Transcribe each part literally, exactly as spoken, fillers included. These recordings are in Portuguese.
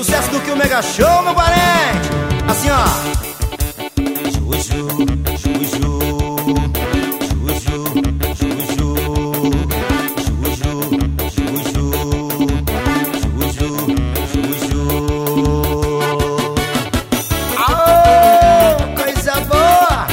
sucesso do que o Mega Show, meu parente. Assim, ó. Juju, Juju, Juju, Juju, Juju, Juju, Juju, Juju. Aô, coisa boa.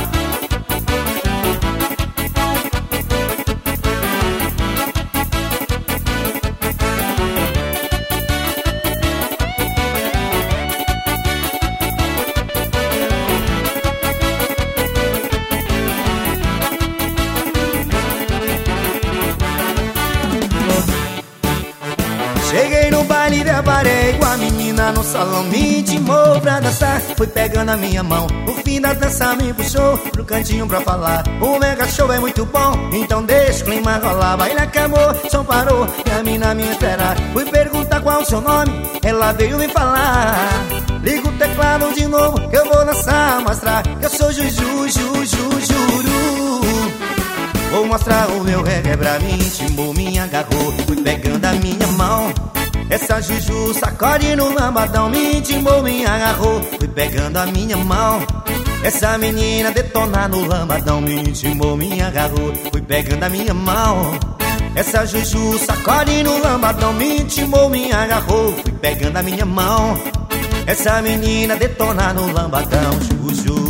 Cheguei no baile e deparei com a menina no salão. Me intimou pra dançar, foi pegando a minha mão. No fim da dança me puxou pro cantinho pra falar: o Mega Show é muito bom, então deixa o clima rolar. Baile acabou, som parou e a mina me espera. Fui perguntar qual o seu nome, ela veio me falar: liga o teclado de novo que eu vou dançar, mostrar que eu sou Juju, Juju, Juru. Vou mostrar o meu reggae pra mim. Intimou, me agarrou, fui pegando a minha mão. Essa Juju sacode no lambadão. Me intimou, me agarrou, fui pegando a minha mão. Essa menina detona no lambadão. Me intimou, me agarrou, fui pegando a minha mão. Essa Juju sacode no lambadão. Me intimou, me agarrou, fui pegando a minha mão. Essa menina detona no lambadão. Juju.